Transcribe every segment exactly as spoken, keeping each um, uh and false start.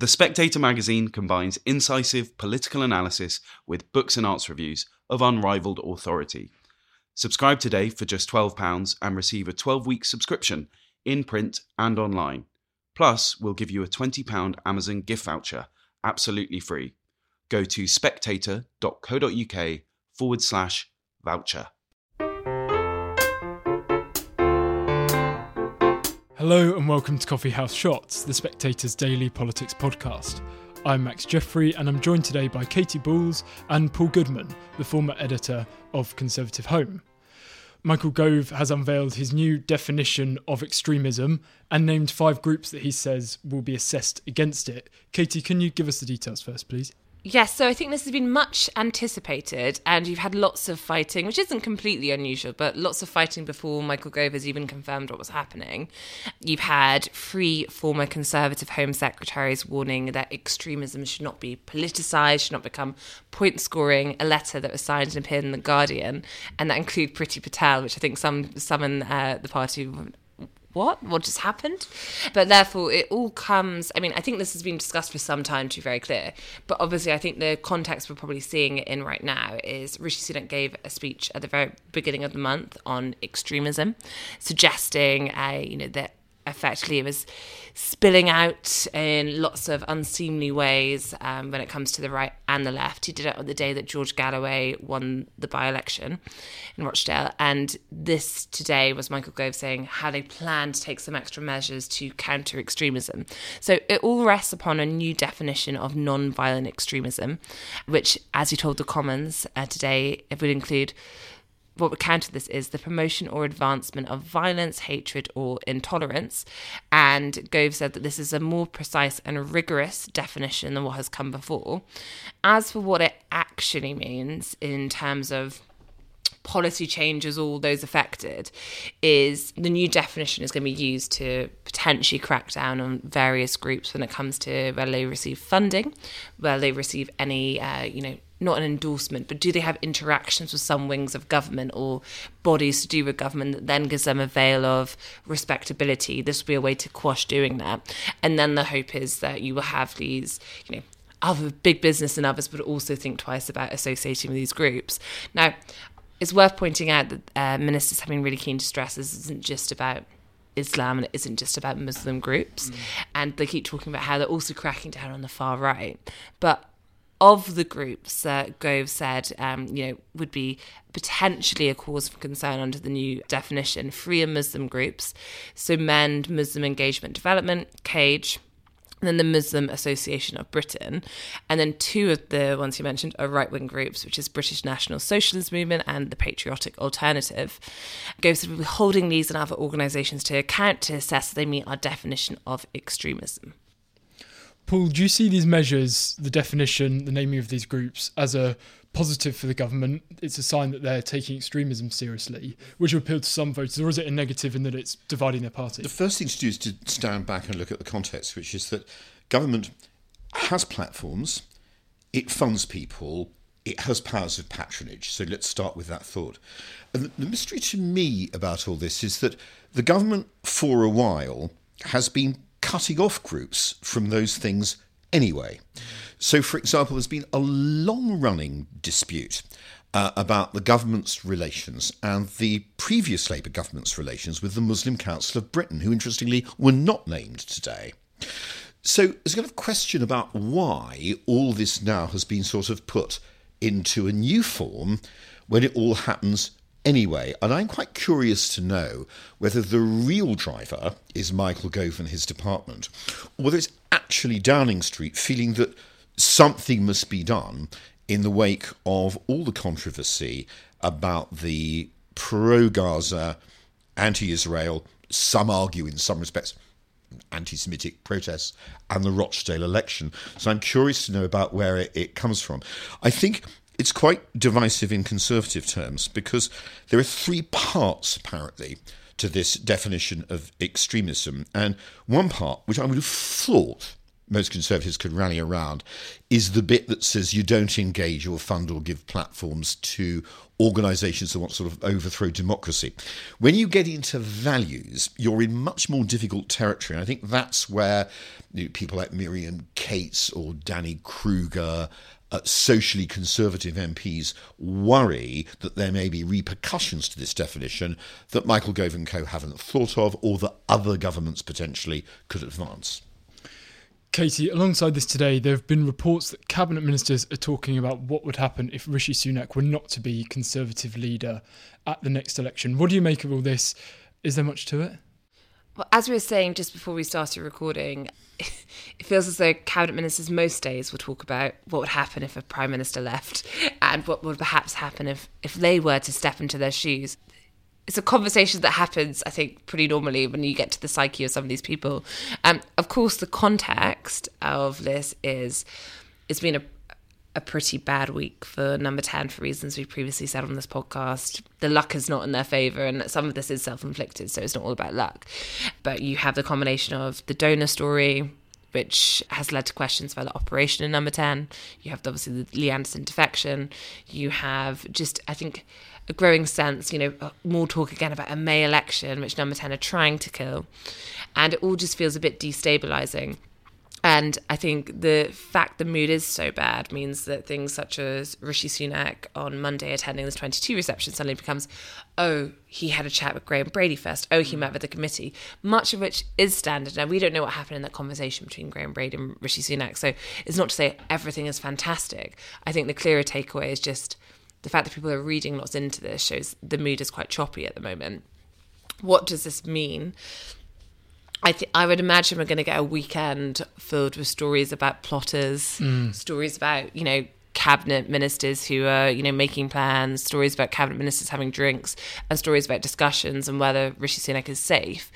The Spectator magazine combines incisive political analysis with books and arts reviews of unrivaled authority. Subscribe today for just twelve pounds and receive a twelve-week subscription in print and online. Plus, we'll give you a twenty pounds Amazon gift voucher, absolutely free. Go to spectator.co.uk forward slash voucher. Hello and welcome to Coffee House Shots, the Spectator's daily politics podcast. I'm Max Jeffrey and I'm joined today by Katy Balls and Paul Goodman, the former editor of Conservative Home. Michael Gove has unveiled his new definition of extremism and named five groups that he says will be assessed against it. Katy, can you give us the details first, please? Yes, so I think this has been much anticipated and you've had lots of fighting, which isn't completely unusual, but lots of fighting before Michael Gove has even confirmed what was happening. You've had three former Conservative Home Secretaries warning that extremism should not be politicised, should not become point scoring, a letter that was signed and appeared in The Guardian, and that include Priti Patel, which I think some, some in uh, the party... What? What just happened? But therefore, it all comes... I mean, I think this has been discussed for some time, to be very clear. But obviously, I think the context we're probably seeing it in right now is Rishi Sunak gave a speech at the very beginning of the month on extremism, suggesting, uh, you know, that effectively it was spilling out in lots of unseemly ways um, when it comes to the right and the left. He did it on the day that George Galloway won the by-election in Rochdale. And this today was Michael Gove saying how they plan to take some extra measures to counter extremism. So it all rests upon a new definition of non-violent extremism, which, as he told the Commons uh, today, it would include... What would counter this is the promotion or advancement of violence, hatred or intolerance. And Gove said that this is a more precise and rigorous definition than what has come before. As for what it actually means in terms of policy changes, all those affected, is the new definition is going to be used to potentially crack down on various groups when it comes to whether they receive funding, whether they receive any, uh, you know, not an endorsement, but do they have interactions with some wings of government or bodies to do with government that then gives them a veil of respectability? This will be a way to quash doing that. And then the hope is that you will have these, you know, other big business and others, but also think twice about associating with these groups. Now, it's worth pointing out that uh, ministers have been really keen to stress this isn't just about Islam and it isn't just about Muslim groups. Mm. And they keep talking about how they're also cracking down on the far right. But of the groups that Gove said, um, you know, would be potentially a cause for concern under the new definition, three are Muslim groups. So MEND, Muslim Engagement Development, CAGE, and then the Muslim Association of Britain. And then two of the ones you mentioned are right-wing groups, which is British National Socialist Movement and the Patriotic Alternative. Gove said we'll be holding these and other organisations to account to assess if they meet our definition of extremism. Paul, do you see these measures, the definition, the naming of these groups, as a positive for the government? It's a sign that they're taking extremism seriously, which will appeal to some voters, or is it a negative in that it's dividing their party? The first thing to do is to stand back and look at the context, which is that government has platforms, it funds people, it has powers of patronage. So let's start with that thought. And the mystery to me about all this is that the government, for a while, has been cutting off groups from those things anyway. So, for example, there's been a long-running dispute uh, about the government's relations and the previous Labour government's relations with the Muslim Council of Britain, who, interestingly, were not named today. So there's a kind of question about why all this now has been sort of put into a new form when it all happens anyway. And I'm quite curious to know whether the real driver is Michael Gove and his department, or whether it's actually Downing Street feeling that something must be done in the wake of all the controversy about the pro-Gaza, anti-Israel, some argue in some respects, anti-Semitic protests and the Rochdale election. So I'm curious to know about where it, it comes from. I think it's quite divisive in Conservative terms because there are three parts, apparently, to this definition of extremism. And one part, which I would have thought most Conservatives could rally around is the bit that says you don't engage or fund or give platforms to organisations that want to sort of overthrow democracy. When you get into values, you're in much more difficult territory. And I think that's where you know, people like Miriam Cates or Danny Kruger, uh, socially conservative M Ps, worry that there may be repercussions to this definition that Michael Gove and co haven't thought of, or that other governments potentially could advance. Katie, alongside this today, there have been reports that cabinet ministers are talking about what would happen if Rishi Sunak were not to be Conservative leader at the next election. What do you make of all this? Is there much to it? Well, as we were saying just before we started recording, it feels as though cabinet ministers most days will talk about what would happen if a prime minister left and what would perhaps happen if, if they were to step into their shoes. It's a conversation that happens, I think, pretty normally when you get to the psyche of some of these people. Um, of course, the context of this is it's been a, a pretty bad week for Number ten for reasons we've previously said on this podcast. The luck is not in their favour, and some of this is self-inflicted, so it's not all about luck. But you have the combination of the donor story, which has led to questions about the operation in Number ten. You have obviously the Lee Anderson defection. You have just, I think, a growing sense, you know, more talk again about a May election, which Number ten are trying to kill. And it all just feels a bit destabilising. And I think the fact the mood is so bad means that things such as Rishi Sunak on Monday attending this twenty-two reception suddenly becomes, oh, he had a chat with Graham Brady first. Oh, he met with the committee, much of which is standard. Now, we don't know what happened in that conversation between Graham Brady and Rishi Sunak. So it's not to say everything is fantastic. I think the clearer takeaway is just the fact that people are reading lots into this shows the mood is quite choppy at the moment. What does this mean? I th- I would imagine we're going to get a weekend filled with stories about plotters, mm. stories about, you know, cabinet ministers who are, you know, making plans, stories about cabinet ministers having drinks, and stories about discussions and whether Rishi Sunak is safe.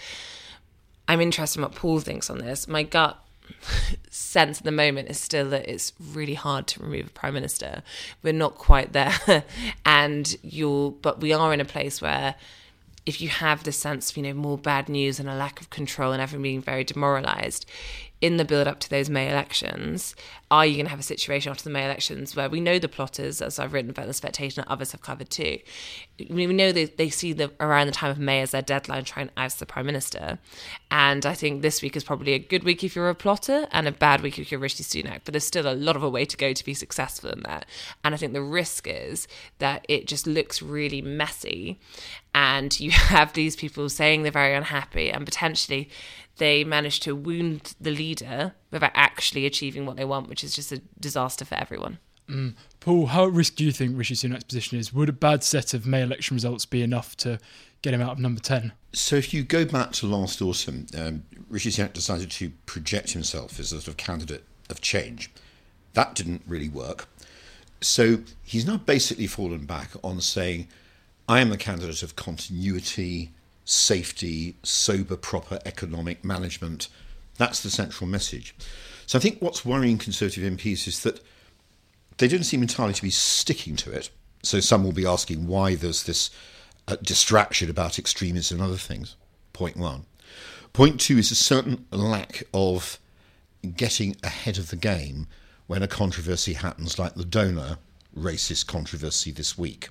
I'm interested in what Paul thinks on this. My gut sense at the moment is still that it's really hard to remove a prime minister. We're not quite there, and you'll, but we are in a place where if you have this sense of, you know, more bad news and a lack of control and everyone being very demoralised, in the build-up to those May elections, are you going to have a situation after the May elections where we know the plotters, as I've written about in The Spectator and others have covered too, we know they, they see the around the time of May as their deadline to try and oust the Prime Minister. And I think this week is probably a good week if you're a plotter and a bad week if you're Rishi Sunak, but there's still a lot of a way to go to be successful in that. And I think the risk is that it just looks really messy and you have these people saying they're very unhappy and potentially they manage to wound the leader without actually achieving what they want, which is just a disaster for everyone. Mm. Paul, how at risk do you think Rishi Sunak's position is? Would a bad set of May election results be enough to get him out of Number ten? So if you go back to last autumn, um, Rishi Sunak decided to project himself as a sort of candidate of change. That didn't really work. So he's now basically fallen back on saying, I am the candidate of continuity, safety, sober, proper economic management. That's the central message. So I think what's worrying Conservative M Ps is that they don't seem entirely to be sticking to it. So some will be asking why there's this uh, distraction about extremism and other things. Point one. Point two is a certain lack of getting ahead of the game when a controversy happens like the donor racist controversy this week.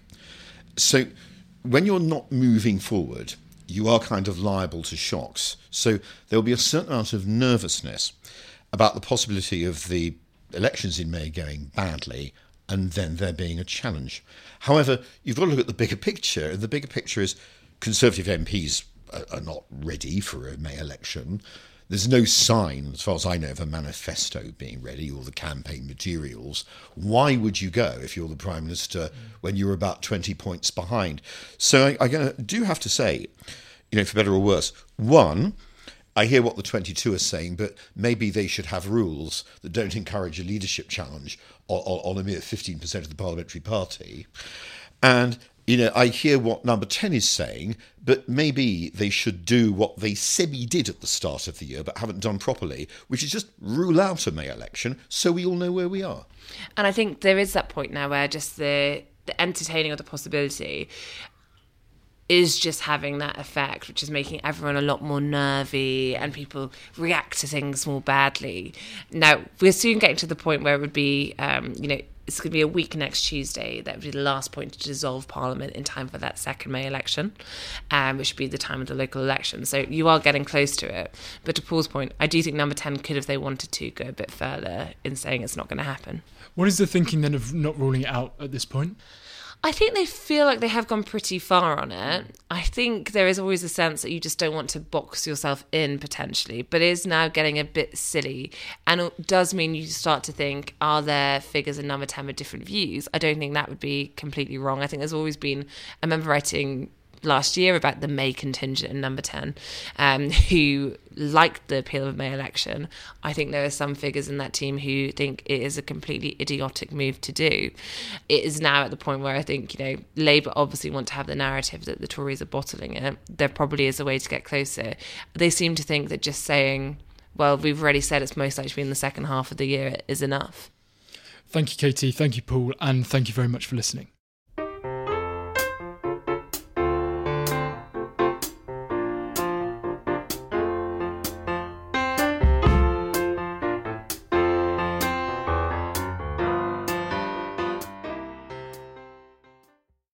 So when you're not moving forward, you are kind of liable to shocks. So there will be a certain amount of nervousness about the possibility of the elections in May going badly and then there being a challenge. However, you've got to look at the bigger picture, and the bigger picture is Conservative M Ps are not ready for a May election. There's no sign, as far as I know, of a manifesto being ready or the campaign materials. Why would you go if you're the Prime Minister when you're about twenty points behind? So I, I do have to say, you know, for better or worse, one, I hear what the twenty-two are saying, but maybe they should have rules that don't encourage a leadership challenge on, on, on a mere fifteen percent of the parliamentary party. And you know, I hear what Number ten is saying, but maybe they should do what they semi-did at the start of the year but haven't done properly, which is just rule out a May election so we all know where we are. And I think there is that point now where just the, the entertaining of the possibility, is just having that effect, which is making everyone a lot more nervy and people react to things more badly. Now, we're soon getting to the point where it would be, um, you know, it's going to be a week next Tuesday. That would be the last point to dissolve Parliament in time for that second May election, um, which would be the time of the local election. So you are getting close to it. But to Paul's point, I do think Number ten could, if they wanted to, go a bit further in saying it's not going to happen. What is the thinking then of not ruling it out at this point? I think they feel like they have gone pretty far on it. I think there is always a sense that you just don't want to box yourself in potentially, but it is now getting a bit silly. And it does mean you start to think, are there figures in Number ten with different views? I don't think that would be completely wrong. I think there's always been, I remember writing last year about the May contingent in Number ten, um, who liked the appeal of a May election. I think there are some figures in that team who think it is a completely idiotic move to do. It is now at the point where I think, you know, Labour obviously want to have the narrative that the Tories are bottling it. There probably is a way to get closer. They seem to think that just saying, well, we've already said it's most likely to be in the second half of the year is enough. Thank you, Katie. Thank you, Paul. And thank you very much for listening.